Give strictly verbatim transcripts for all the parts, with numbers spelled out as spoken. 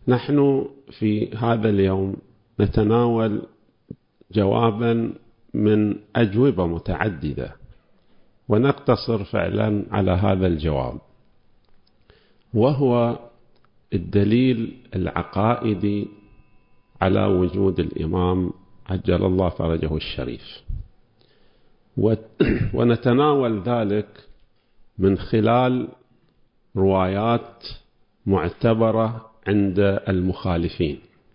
نحن في هذا اليوم نتناول جوابا من أجوبة متعددة، ونقتصر فعلا على هذا الجواب، وهو الدليل العقائدي على وجود الإمام عجل الله فرجه الشريف. ونتناول ذلك من خلال روايات معتبرة عند المخالفين،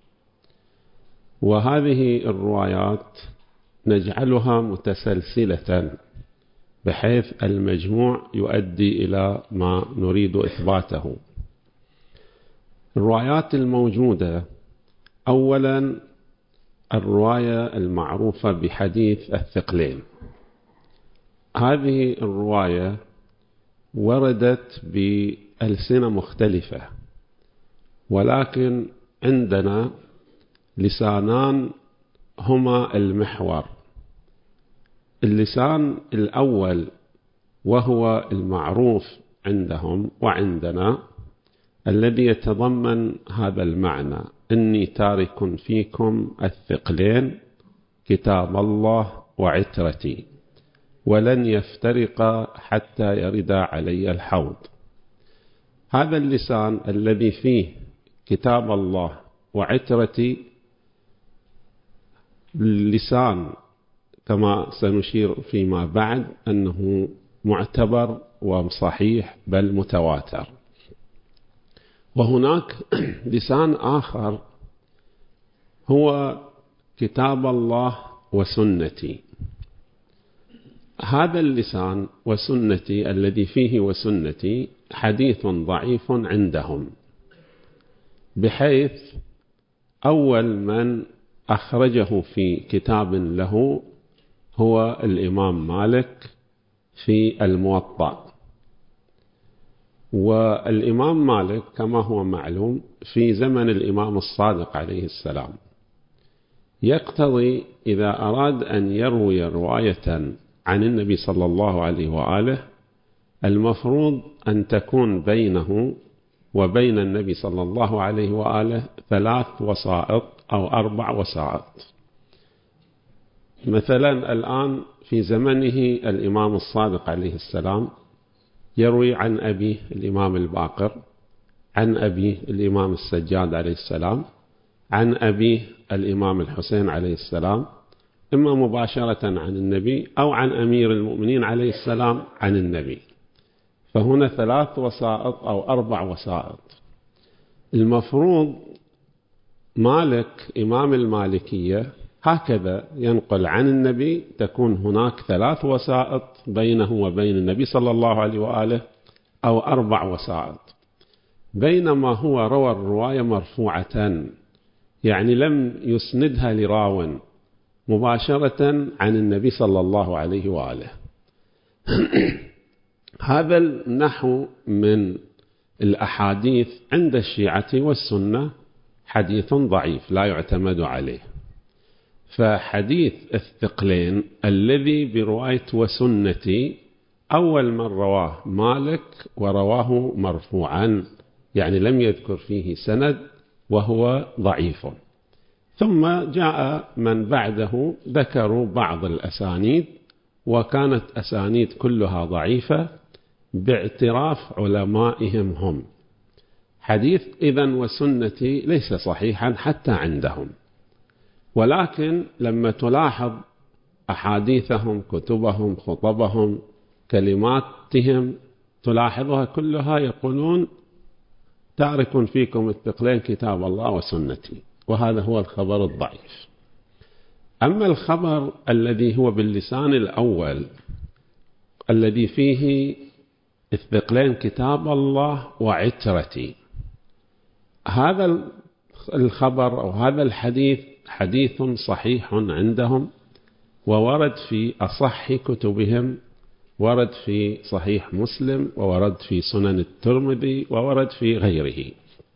وهذه الروايات نجعلها متسلسلة بحيث المجموع يؤدي إلى ما نريد إثباته. الروايات الموجودة: أولا الرواية المعروفة بحديث الثقلين. هذه الرواية وردت بألسنة مختلفة، ولكن عندنا لسانان هما المحور. اللسان الأول وهو المعروف عندهم وعندنا، الذي يتضمن هذا المعنى: إني تارك فيكم الثقلين كتاب الله وعترتي ولن يفترقا حتى يردا علي الحوض. هذا اللسان الذي فيه كتاب الله وعترتي اللسان كما سنشير فيما بعد أنه معتبر وصحيح بل متواتر. وهناك لسان آخر هو كتاب الله وسنتي. هذا اللسان وسنتي الذي فيه وسنتي حديث ضعيف عندهم، بحيث أول من أخرجه في كتاب له هو الإمام مالك في الموطأ. والإمام مالك كما هو معلوم في زمن الإمام الصادق عليه السلام، يقتضي إذا أراد أن يروي رواية عن النبي صلى الله عليه وآله المفروض أن تكون بينه وبين النبي صلى الله عليه وآله ثلاث وسائط أو أربع وسائط. مثلا الآن في زمنه الإمام الصادق عليه السلام يروي عن أبيه الإمام الباقر، عن أبيه الإمام السجاد عليه السلام، عن أبيه الإمام الحسين عليه السلام، إما مباشرة عن النبي أو عن أمير المؤمنين عليه السلام عن النبي. فهنا ثلاث وسائط أو أربع وسائط. المفروض مالك إمام المالكية هكذا ينقل عن النبي، تكون هناك ثلاث وسائط بينه وبين النبي صلى الله عليه وآله أو أربع وسائط، بينما هو روى الرواية مرفوعة، يعني لم يسندها لراو مباشرة عن النبي صلى الله عليه وآله. هذا النحو من الأحاديث عند الشيعة والسنة حديث ضعيف لا يعتمد عليه. فحديث الثقلين الذي برواية وسنتي أول من رواه مالك ورواه مرفوعا، يعني لم يذكر فيه سند، وهو ضعيف. ثم جاء من بعده ذكروا بعض الأسانيد، وكانت أسانيد كلها ضعيفة باعتراف علمائهم هم. حديث إذن وسنتي ليس صحيحا حتى عندهم، ولكن لما تلاحظ أحاديثهم، كتبهم، خطبهم، كلماتهم، تلاحظها كلها يقولون تارك فيكم الثقلين كتاب الله وسنتي، وهذا هو الخبر الضعيف. أما الخبر الذي هو باللسان الأول الذي فيه الثقلين كتاب الله وعترتي، هذا الخبر أو هذا الحديث حديث صحيح عندهم، وورد في أصح كتبهم، ورد في صحيح مسلم، وورد في سنن الترمذي، وورد في غيره.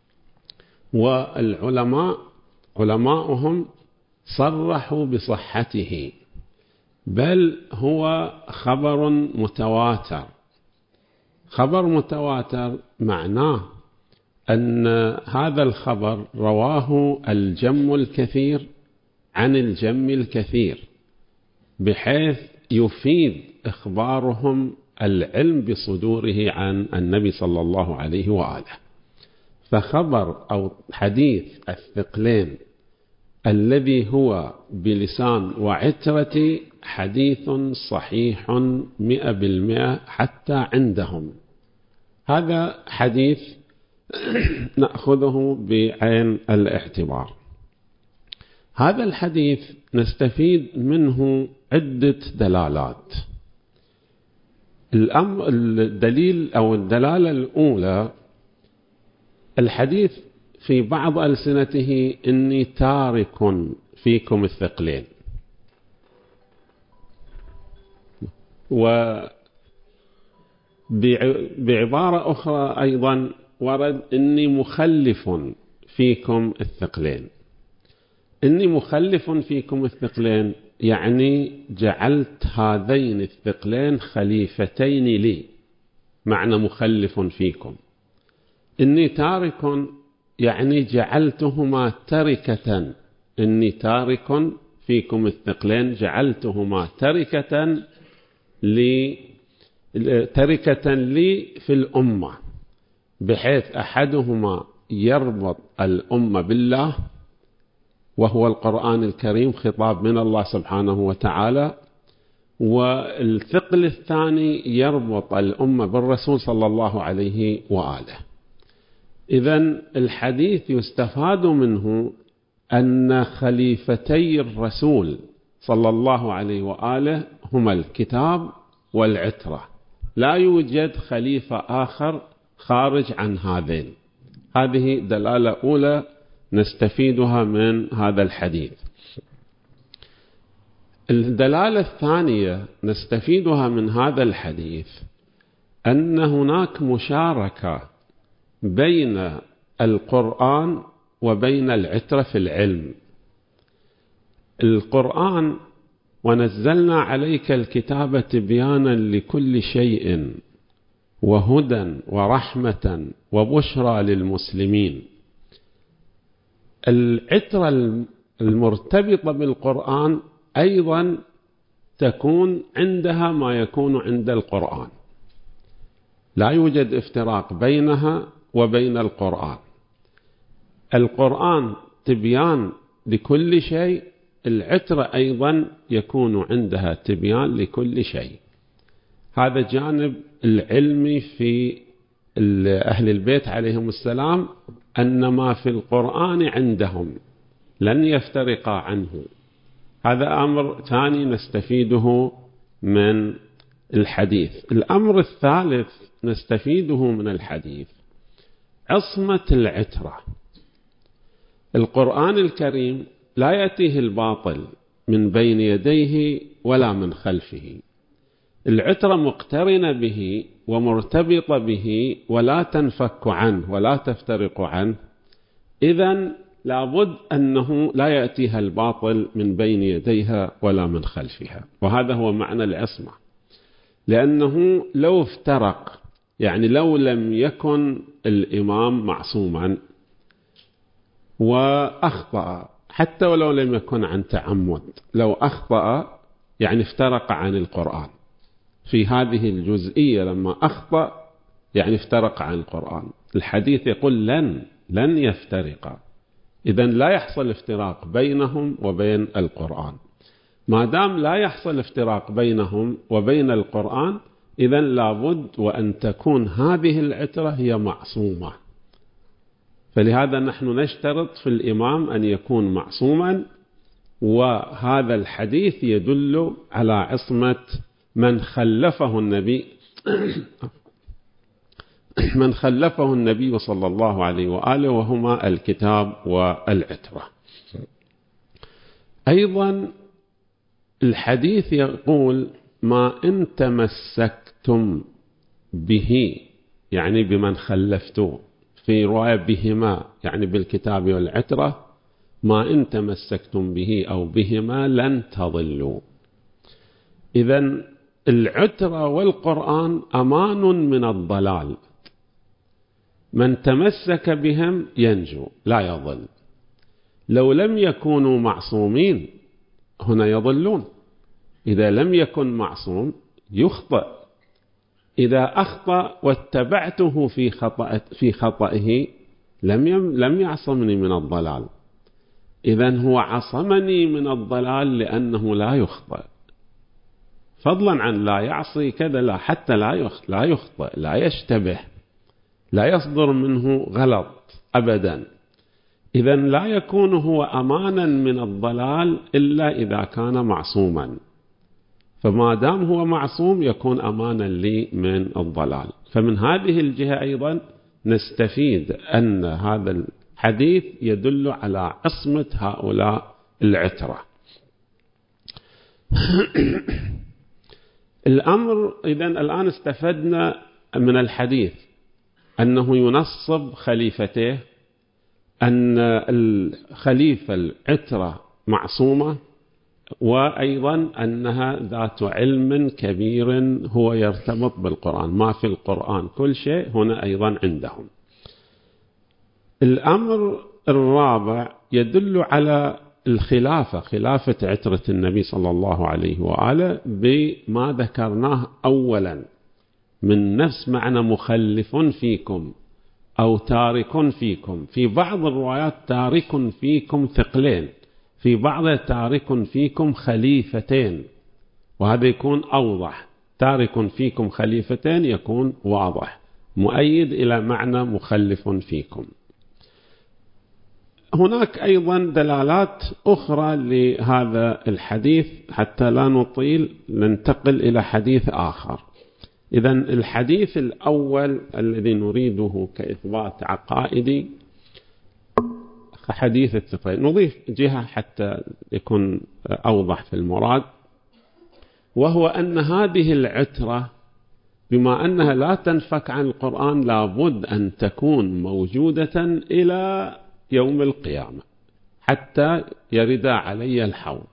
والعلماء علماؤهم صرحوا بصحته، بل هو خبر متواتر. خبر متواتر معناه أن هذا الخبر رواه الجم الكثير عن الجم الكثير، بحيث يفيد إخبارهم العلم بصدوره عن النبي صلى الله عليه وآله. فخبر أو حديث الثقلين الذي هو بلسان وعترة حديث صحيح مئة بالمئة حتى عندهم. هذا حديث نأخذه بعين الاعتبار. هذا الحديث نستفيد منه عدة دلالات. الأمر الدليل أو الدلالة الأولى، الحديث في بعض ألسنته إني تارك فيكم الثقلين، وبعبارة أخرى أيضا ورد إني مخلف فيكم الثقلين. إني مخلف فيكم الثقلين يعني جعلت هذين الثقلين خليفتين لي، معنى مخلف فيكم. إني تارك يعني جعلتهما تركة، إني تارك فيكم الثقلين جعلتهما تركة لي تركة لي في الأمة، بحيث أحدهما يربط الأمة بالله وهو القرآن الكريم، خطاب من الله سبحانه وتعالى، والثقل الثاني يربط الأمة بالرسول صلى الله عليه وآله. إذن الحديث يستفاد منه أن خليفتي الرسول صلى الله عليه وآله هما الكتاب والعترة، لا يوجد خليفة آخر خارج عن هذين. هذه دلالة أولى نستفيدها من هذا الحديث. الدلالة الثانية نستفيدها من هذا الحديث أن هناك مشاركة بين القرآن وبين العترة في العلم. القرآن ونزلنا عليك الكتاب تبيانا لكل شيء وهدى ورحمة وبشرى للمسلمين. العترة المرتبطة بالقرآن أيضا تكون عندها ما يكون عند القرآن، لا يوجد افتراق بينها وبين القرآن. القرآن تبيان لكل شيء، العترة أيضا يكون عندها تبيان لكل شيء. هذا جانب العلمي في أهل البيت عليهم السلام، أن ما في القرآن عندهم لن يفترقا عنه. هذا أمر ثاني نستفيده من الحديث. الأمر الثالث نستفيده من الحديث عصمة العترة. القرآن الكريم لا يأتيه الباطل من بين يديه ولا من خلفه، العترة مقترنة به ومرتبطة به ولا تنفك عنه ولا تفترق عنه. إذن لابد أنه لا يأتيها الباطل من بين يديها ولا من خلفها، وهذا هو معنى العصمة. لأنه لو افترق، يعني لو لم يكن الإمام معصوما وأخطأ، حتى ولو لم يكن عن تعمد، لو أخطأ يعني افترق عن القرآن في هذه الجزئية. لما أخطأ يعني افترق عن القرآن. الحديث يقول لن لن يفترقا، إذن لا يحصل افتراق بينهم وبين القرآن. ما دام لا يحصل افتراق بينهم وبين القرآن، إذن لابد وأن تكون هذه العترة هي معصومة. فلهذا نحن نشترط في الإمام أن يكون معصوما، وهذا الحديث يدل على عصمة من خلفه النبي من خلفه النبي صلى الله عليه وآله، وهما الكتاب والعترة. أيضا الحديث يقول ما إن تمسكتم به، يعني بمن خلفتوه، في رواية بهما يعني بالكتاب والعترة، ما إن تمسكتم به أو بهما لن تضلوا. إذن العترة والقرآن أمان من الضلال. من تمسك بهم ينجو لا يضل. لو لم يكونوا معصومين هنا يضلون. إذا لم يكن معصوم يخطئ. إذا أخطأ واتبعته في خطأ في خطئه لم لم يعصمني من الضلال. إذن هو عصمني من الضلال لأنه لا يخطئ، فضلا عن لا يعصي كذا، لا حتى لا يخطئ، لا يشتبه، لا يصدر منه غلط أبدا. إذن لا يكون هو أمانا من الضلال إلا إذا كان معصوما، فما دام هو معصوم يكون أمانا لي من الضلال. فمن هذه الجهة أيضا نستفيد أن هذا الحديث يدل على عصمة هؤلاء العترة. الأمر إذن الآن استفدنا من الحديث أنه ينصب خليفته، أن الخليفة العترة معصومة، وأيضا أنها ذات علم كبير هو يرتبط بالقرآن، ما في القرآن كل شيء هنا أيضا عندهم. الأمر الرابع يدل على الخلافة، خلافة عترة النبي صلى الله عليه وآله بما ذكرناه أولا من نفس معنى مخلف فيكم أو تارك فيكم. في بعض الروايات تارك فيكم ثقلين، في بعض تارك فيكم خليفتين، وهذا يكون أوضح. تارك فيكم خليفتين يكون واضح مؤيد إلى معنى مخلف فيكم. هناك أيضا دلالات أخرى لهذا الحديث، حتى لا نطيل ننتقل إلى حديث آخر. إذن الحديث الأول الذي نريده كإثبات عقائدي حديث الثقلين. نضيف جهة حتى يكون أوضح في المراد، وهو أن هذه العترة بما أنها لا تنفك عن القرآن لابد أن تكون موجودة إلى يوم القيامة حتى يرد علي الحوض.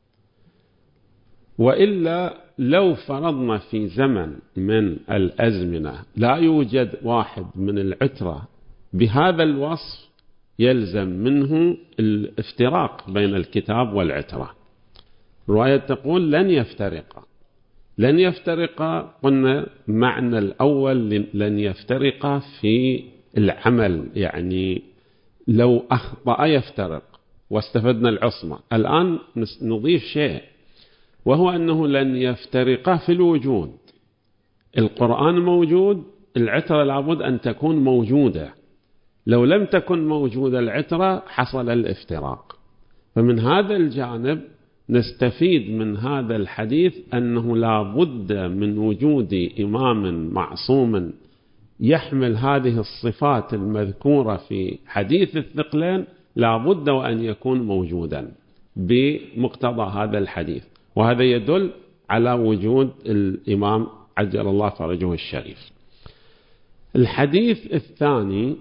وإلا لو فرضنا في زمن من الأزمنة لا يوجد واحد من العترة بهذا الوصف يلزم منه الافتراق بين الكتاب والعترة. الرواية تقول لن يفترقا. لن يفترقا قلنا معنى الأول لن يفترقا في العمل، يعني لو أخطأ يفترق واستفدنا العصمة. الآن نضيف شيء، وهو أنه لن يفترقا في الوجود. القرآن موجود، العترة لابد أن تكون موجودة. لو لم تكن موجودة العترة حصل الافتراق. فمن هذا الجانب نستفيد من هذا الحديث أنه لا بد من وجود إمام معصوم يحمل هذه الصفات المذكورة في حديث الثقلين، لا بد وأن يكون موجودا بمقتضى هذا الحديث. وهذا يدل على وجود الإمام عجل الله فرجه الشريف. الحديث الثاني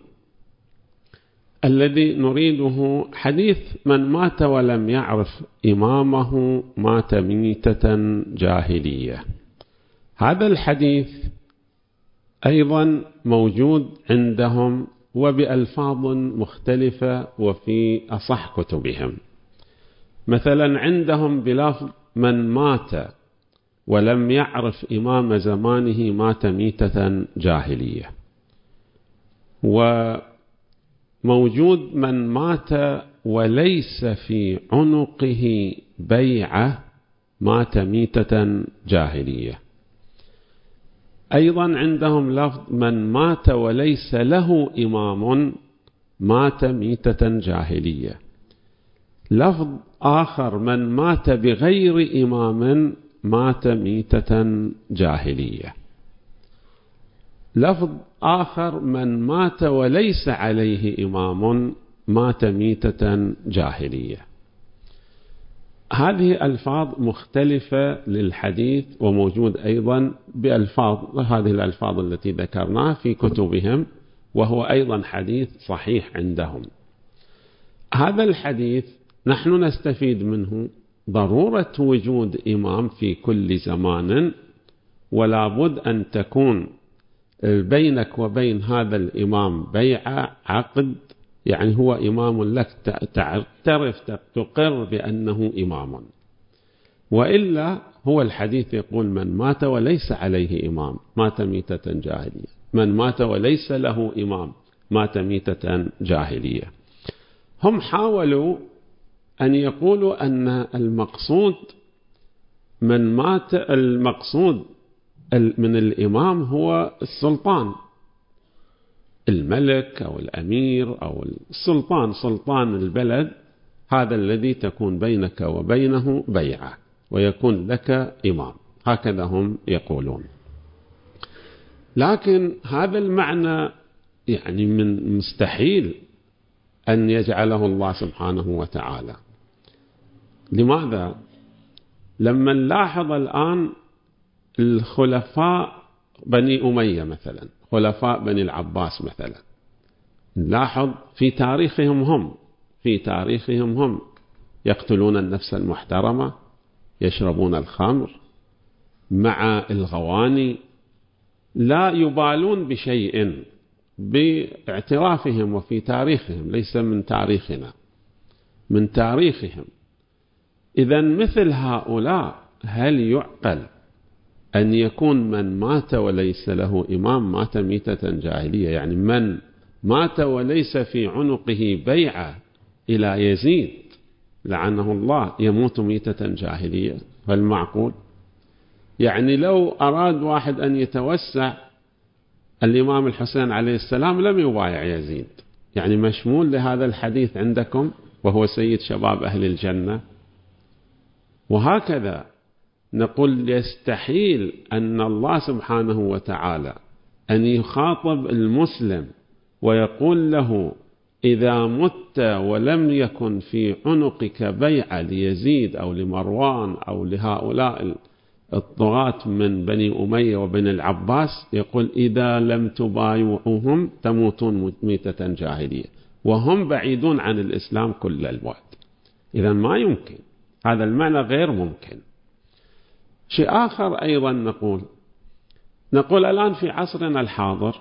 الذي نريده حديث من مات ولم يعرف إمامه مات ميتة جاهلية. هذا الحديث أيضا موجود عندهم وبألفاظ مختلفة وفي أصح كتبهم. مثلا عندهم بلفظ من مات ولم يعرف إمام زمانه مات ميتة جاهلية، وموجود من مات وليس في عنقه بيعة مات ميتة جاهلية. أيضا عندهم لفظ من مات وليس له إمام مات ميتة جاهلية. لفظ آخر من مات بغير إمام مات ميتة جاهلية. لفظ آخر من مات وليس عليه إمام مات ميتة جاهلية. هذه ألفاظ مختلفة للحديث، وموجود أيضا بألفاظ هذه الألفاظ التي ذكرناها في كتبهم، وهو أيضا حديث صحيح عندهم. هذا الحديث نحن نستفيد منه ضرورة وجود إمام في كل زمان، ولا بد أن تكون بينك وبين هذا الإمام بيعة عقد، يعني هو إمام لك، تعترف تقر بأنه إمام. وإلا هو الحديث يقول من مات وليس عليه إمام مات ميتة جاهلية، من مات وليس له إمام مات ميتة جاهلية. هم حاولوا أن يقولوا أن المقصود من مات، المقصود من الإمام هو السلطان، الملك أو الأمير أو السلطان، سلطان البلد، هذا الذي تكون بينك وبينه بيعة ويكون لك إمام، هكذا هم يقولون. لكن هذا المعنى يعني من مستحيل أن يجعله الله سبحانه وتعالى. لماذا؟ لما نلاحظ الآن الخلفاء بني أمية مثلا، خلفاء بني العباس مثلا، نلاحظ في تاريخهم هم في تاريخهم هم يقتلون النفس المحترمة، يشربون الخمر مع الغواني، لا يبالون بشيء باعترافهم وفي تاريخهم، ليس من تاريخنا، من تاريخهم. إذا مثل هؤلاء هل يعقل أن يكون من مات وليس له إمام مات ميتة جاهلية؟ يعني من مات وليس في عنقه بيعة إلى يزيد لعنه الله يموت ميتة جاهلية؟ هل معقول؟ يعني لو أراد واحد أن يتوسع، الإمام الحسين عليه السلام لم يبايع يزيد، يعني مشمول لهذا الحديث عندكم وهو سيد شباب أهل الجنة. وهكذا نقول يستحيل أن الله سبحانه وتعالى أن يخاطب المسلم ويقول له إذا مت ولم يكن في عنقك بيعة ليزيد أو لمروان أو لهؤلاء الطغاة من بني أمية وبني العباس، يقول إذا لم تبايعوهم تموتون ميتة جاهلية، وهم بعيدون عن الإسلام كل البعد. إذا ما يمكن، هذا المعنى غير ممكن. شيء آخر أيضا نقول نقول الآن في عصرنا الحاضر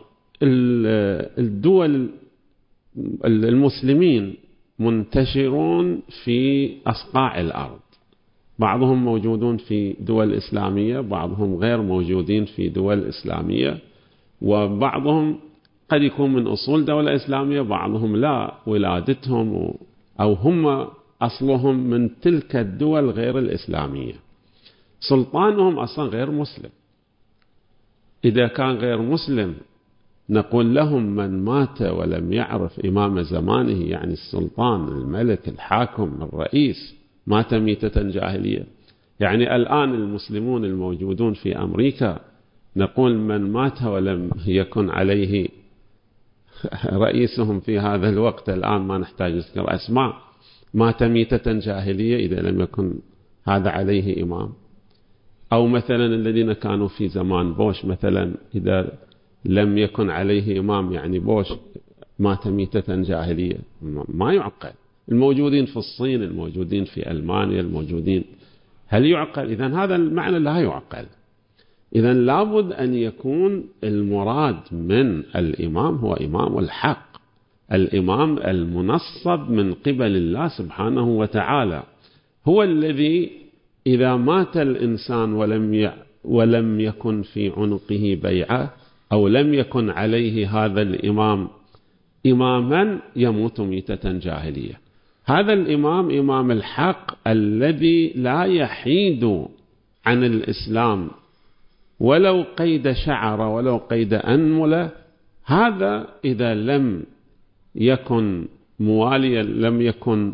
الدول المسلمين منتشرون في أصقاع الأرض، بعضهم موجودون في دول إسلامية، بعضهم غير موجودين في دول إسلامية، وبعضهم قد يكون من أصول دولة إسلامية، بعضهم لا، ولادتهم أو هم أصلهم من تلك الدول غير الإسلامية، سلطانهم أصلا غير مسلم. إذا كان غير مسلم نقول لهم من مات ولم يعرف إمام زمانه، يعني السلطان الملك الحاكم الرئيس، مات ميتة جاهلية. يعني الآن المسلمون الموجودون في أمريكا نقول من مات ولم يكن عليه رئيسهم في هذا الوقت، الآن ما نحتاج نذكر أسماء، مات ميتة جاهلية إذا لم يكن هذا عليه إمام. أو مثلا الذين كانوا في زمان بوش مثلا، إذا لم يكن عليه إمام يعني بوش مات ميتة جاهلية، ما يعقل. الموجودين في الصين، الموجودين في ألمانيا، الموجودين، هل يعقل؟ إذن هذا المعنى لا يعقل. إذن لابد أن يكون المراد من الإمام هو إمام الحق، الإمام المنصب من قبل الله سبحانه وتعالى، هو الذي إذا مات الإنسان ولم ولم يكن في عنقه بيعة أو لم يكن عليه هذا الإمام إماما يموت ميتة جاهلية. هذا الإمام إمام الحق الذي لا يحيد عن الإسلام ولو قيد شعر ولو قيد أنملة، هذا إذا لم يكن مواليا، لم يكن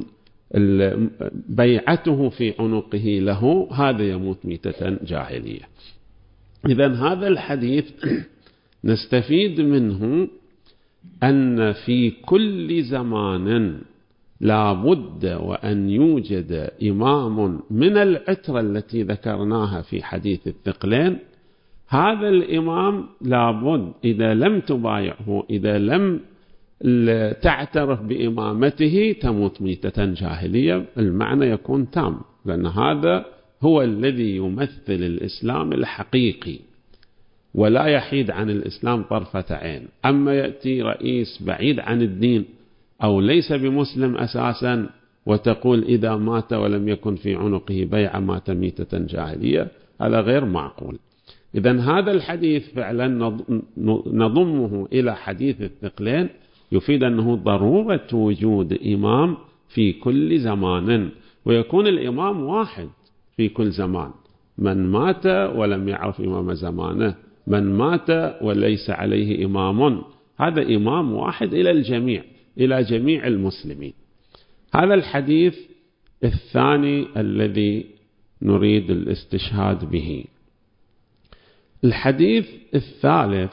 بيعته في عنقه له، هذا يموت ميتة جاهلية. إذن هذا الحديث نستفيد منه أن في كل زمان لا بد وأن يوجد إمام من العترة التي ذكرناها في حديث الثقلين. هذا الإمام لا بد إذا لم تبايعه، إذا لم تعترف بإمامته، تموت ميتة جاهلية. المعنى يكون تام، لأن هذا هو الذي يمثل الإسلام الحقيقي. ولا يحيد عن الإسلام طرفة عين. أما يأتي رئيس بعيد عن الدين أو ليس بمسلم أساسا وتقول إذا مات ولم يكن في عنقه بيعة مات ميتة جاهلية، هذا غير معقول. إذن هذا الحديث فعلا نضمه إلى حديث الثقلين، يفيد أنه ضرورة وجود إمام في كل زمان، ويكون الإمام واحد في كل زمان. من مات ولم يعرف إمام زمانه، من مات وليس عليه إمام، هذا إمام واحد إلى الجميع، إلى جميع المسلمين. هذا الحديث الثاني الذي نريد الاستشهاد به. الحديث الثالث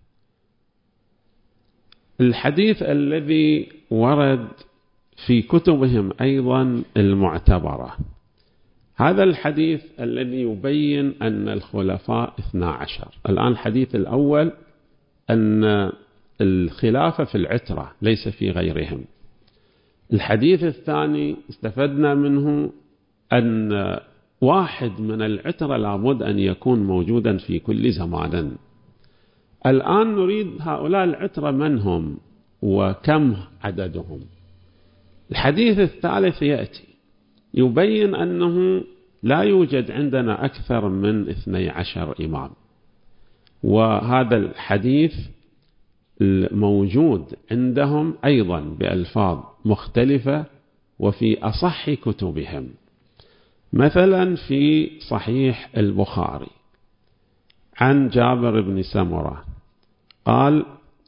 الحديث الذي ورد في كتبهم أيضا المعتبرة، هذا الحديث الذي يبين أن الخلفاء اثنا عشر. الآن الحديث الأول أن الخلافة في العترة ليس في غيرهم. الحديث الثاني استفدنا منه أن واحد من العترة لابد أن يكون موجودا في كل زمان. الآن نريد هؤلاء العترة من هم وكم عددهم. الحديث الثالث يأتي يبين أنه لا يوجد عندنا أكثر من اثني عشر إمام، وهذا الحديث الموجود عندهم أيضا بألفاظ مختلفة وفي أصح كتبهم. مثلا في صحيح البخاري عن جابر بن سمرة قال: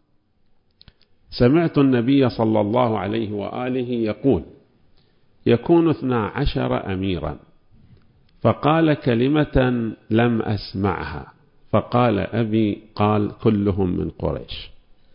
سمعت النبي صلى الله عليه وآله يقول: يكون اثنا عشر أميرا، فقال كلمة لم أسمعها، فقال أبي، قال كلهم من قريش.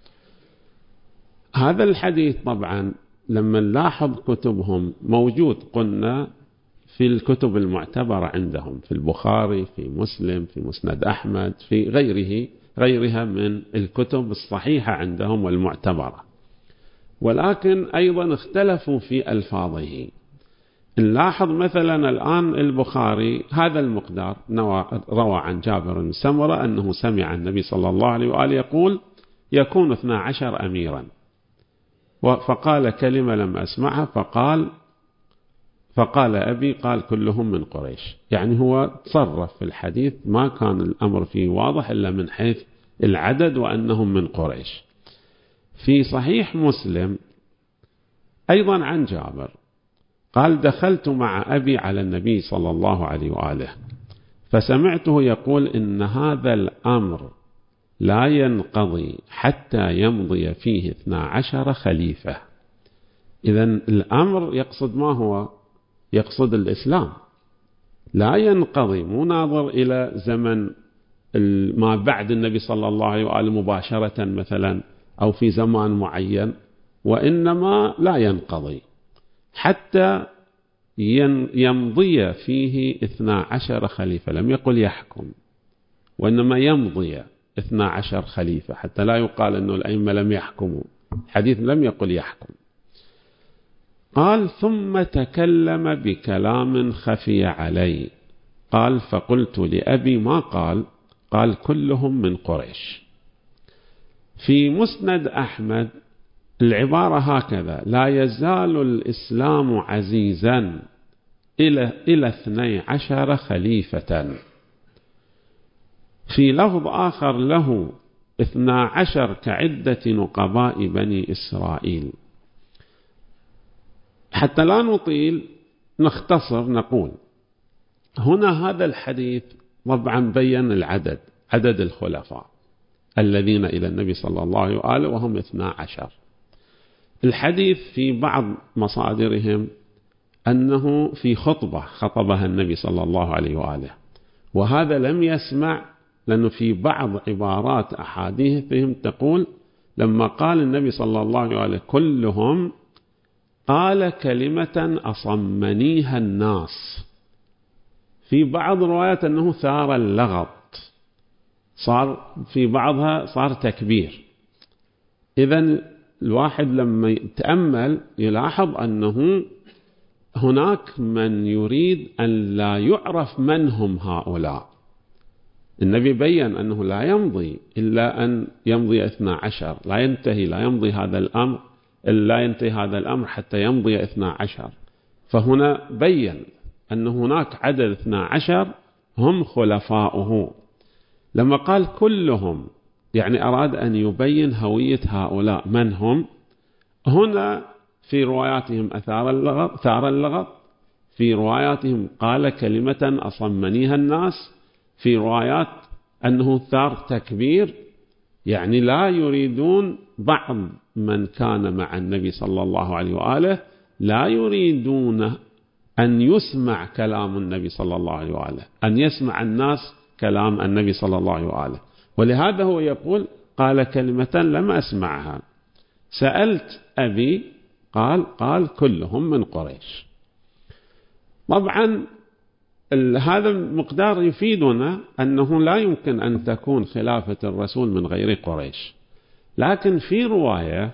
هذا الحديث طبعا لما نلاحظ كتبهم موجود، قلنا في الكتب المعتبرة عندهم، في البخاري، في مسلم، في مسند أحمد، في غيره غيرها من الكتب الصحيحة عندهم والمعتبرة، ولكن أيضا اختلفوا في ألفاظه. نلاحظ مثلا الآن البخاري هذا المقدار روى عن جابر بن سمرة أنه سمع النبي صلى الله عليه وآله يقول: يكون اثنا عشر أميرا، فقال كلمة لم أسمعها، فقال فقال أبي، قال كلهم من قريش. يعني هو تصرف في الحديث، ما كان الأمر فيه واضح إلا من حيث العدد وأنهم من قريش. في صحيح مسلم أيضا عن جابر قال: دخلت مع أبي على النبي صلى الله عليه وآله فسمعته يقول: إن هذا الأمر لا ينقضي حتى يمضي فيه اثنا عشر خليفة. إذن الأمر يقصد ما هو؟ يقصد الإسلام، لا ينقضي، مو ناظر إلى زمن ما بعد النبي صلى الله عليه وآله مباشرة مثلا أو في زمان معين، وإنما لا ينقضي حتى يمضي فيه اثنا عشر خليفة. لم يقل يحكم، وإنما يمضي اثنا عشر خليفة، حتى لا يقال أنه الأئمة لم يحكموا. حديث لم يقل يحكم. قال: ثم تكلم بكلام خفي علي، قال: فقلت لأبي ما قال؟ قال: كلهم من قريش. في مسند أحمد العبارة هكذا: لا يزال الإسلام عزيزا إلى إلى اثني عشر خليفة. في لفظ آخر له: اثنا عشر كعدة نقباء بني إسرائيل. حتى لا نطيل نختصر نقول هنا هذا الحديث طبعا بيّن العدد، عدد الخلفاء الذين إلى النبي صلى الله عليه وآله وهم اثنا عشر. الحديث في بعض مصادرهم أنه في خطبة خطبها النبي صلى الله عليه وآله، وهذا لم يسمع، لأنه في بعض عبارات أحاديثهم تقول لما قال النبي صلى الله عليه وآله كلهم، قال كلمة أصمنيها الناس. في بعض الروايات أنه ثار اللغط، صار في بعضها صار تكبير. إذن الواحد لما يتأمل يلاحظ أنه هناك من يريد أن لا يعرف من هم هؤلاء، النبي بيّن أنه لا يمضي إلا أن يمضي اثنا عشر، لا ينتهي لا يمضي هذا الأمر لا ينتهي هذا الأمر حتى يمضي اثنا عشر. فهنا بيّن أن هناك عدد اثنا عشر هم خلفاؤه. لما قال كلهم يعني أراد أن يبين هوية هؤلاء من هم. هنا في رواياتهم أثار اللغط ثار اللغط، في رواياتهم قال كلمة أصمنيها الناس، في روايات أنه ثار تكبير، يعني لا يريدون بعض من كان مع النبي صلى الله عليه وآله لا يريدون أن يسمع كلام النبي صلى الله عليه وآله، أن يسمع الناس كلام النبي صلى الله عليه وآله. ولهذا هو يقول قال كلمة لم أسمعها، سألت أبي قال قال كلهم من قريش. طبعا هذا المقدار يفيدنا أنه لا يمكن أن تكون خلافة الرسول من غير قريش. لكن في رواية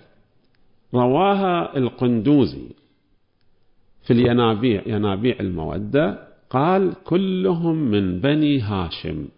رواها القندوزي في الينابيع ينابيع المودة قال كلهم من بني هاشم،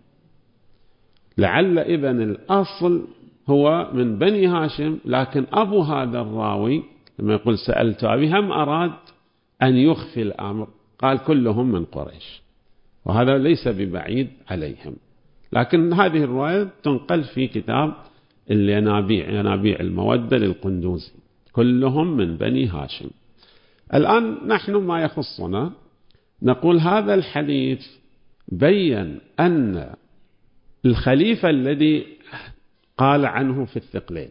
لعل إذن الأصل هو من بني هاشم، لكن أبو هذا الراوي لما يقول سألت أبي هم أراد أن يخفي الأمر، قال كلهم من قريش، وهذا ليس ببعيد عليهم. لكن هذه الرواية تنقل في كتاب الينابيع ينابيع المودة للقندوزي كلهم من بني هاشم. الآن نحن ما يخصنا نقول هذا الحديث بيّن أن الخليفة الذي قال عنه في الثقلين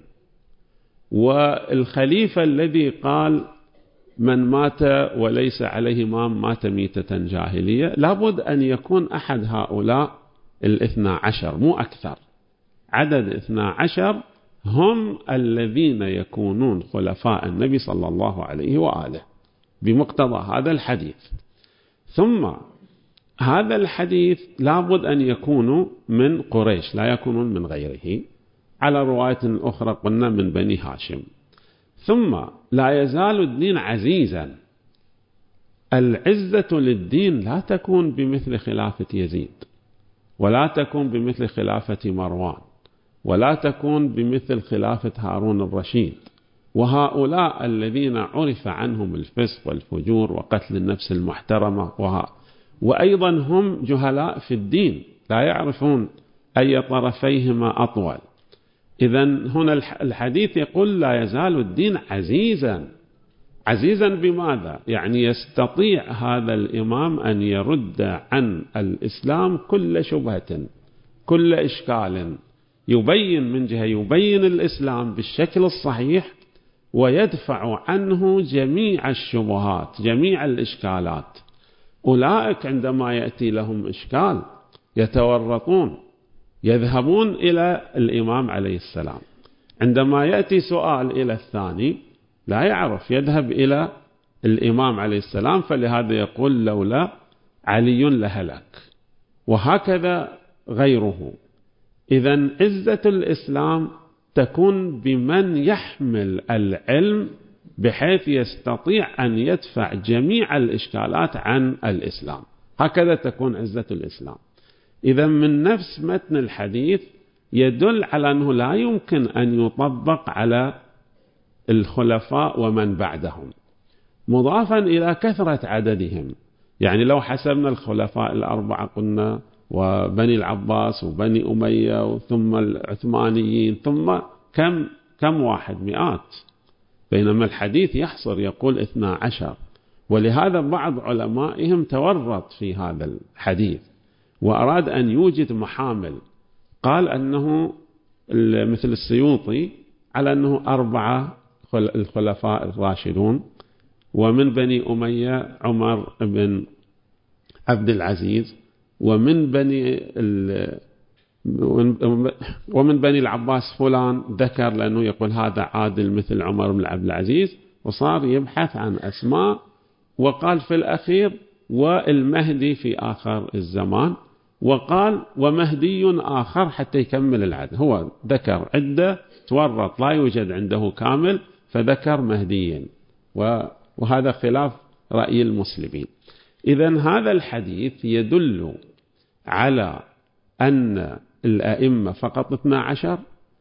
والخليفة الذي قال من مات وليس عليه إمام مات ميتة جاهلية، لابد أن يكون أحد هؤلاء الاثنى عشر مو أكثر. عدد اثنى عشر هم الذين يكونون خلفاء النبي صلى الله عليه وآله بمقتضى هذا الحديث. ثم هذا الحديث لابد أن يكونوا من قريش لا يكونون من غيره، على رواية أخرى قلنا من بني هاشم. ثم لا يزال الدين عزيزا. العزة للدين لا تكون بمثل خلافة يزيد، ولا تكون بمثل خلافة مروان، ولا تكون بمثل خلافة هارون الرشيد، وهؤلاء الذين عرف عنهم الفسق والفجور وقتل النفس المحترمة وها وأيضا هم جهلاء في الدين لا يعرفون أي طرفيهما أطول. إذن هنا الحديث يقول لا يزال الدين عزيزا. عزيزا بماذا؟ يعني يستطيع هذا الإمام أن يرد عن الإسلام كل شبهة كل إشكال، يبين من جهة يبين الإسلام بالشكل الصحيح ويدفع عنه جميع الشبهات جميع الإشكالات. أولئك عندما يأتي لهم إشكال يتورطون يذهبون إلى الإمام عليه السلام، عندما يأتي سؤال إلى الثاني لا يعرف يذهب إلى الإمام عليه السلام، فلهذا يقول لولا علي لهلك، وهكذا غيره. إذن عزة الإسلام تكون بمن يحمل العلم بحيث يستطيع أن يدفع جميع الإشكالات عن الإسلام، هكذا تكون عزة الإسلام. إذا من نفس متن الحديث يدل على أنه لا يمكن أن يطبق على الخلفاء ومن بعدهم، مضافا إلى كثرة عددهم. يعني لو حسبنا الخلفاء الأربعة قلنا وبني العباس وبني أمية ثم العثمانيين ثم كم كم واحد مئات، بينما الحديث يحصر يقول اثنا عشر. ولهذا بعض علمائهم تورط في هذا الحديث وأراد أن يوجد محامل، قال أنه مثل السيوطي على أنه أربعة الخلفاء الراشدون، ومن بني أمية عمر بن عبد العزيز، ومن بني ومن بني العباس فلان ذكر لأنه يقول هذا عادل مثل عمر بن عبد العزيز، وصار يبحث عن أسماء، وقال في الأخير والمهدي في آخر الزمان، وقال ومهدي آخر حتى يكمل العدد. هو ذكر عدة تورط لا يوجد عنده كامل فذكر مهديين، وهذا خلاف رأي المسلمين. إذن هذا الحديث يدل على أن الأئمة فقط اثنا عشر،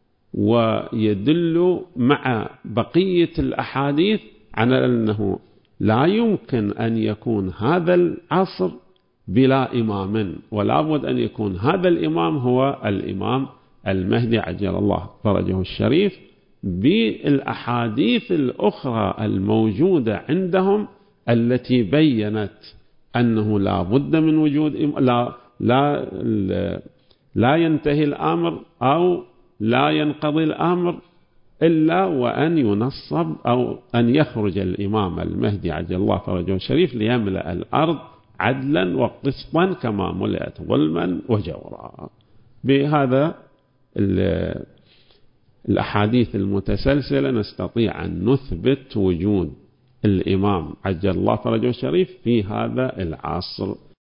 ويدل مع بقية الأحاديث على أنه لا يمكن أن يكون هذا العصر بلا إمام، ولا بد أن يكون هذا الإمام هو الإمام المهدي عجل الله فرجه الشريف، بالأحاديث الأخرى الموجودة عندهم التي بيّنت أنه لا بد من وجود لا لا لا ينتهي الأمر أو لا ينقضي الأمر إلا وأن ينصب أو أن يخرج الإمام المهدي عجل الله فرجه الشريف ليملأ الأرض عدلا وقسطا كما ملئت ظلما وجورا. بهذا الأحاديث المتسلسلة نستطيع أن نثبت وجود الإمام عجل الله فرجه الشريف في هذا العصر.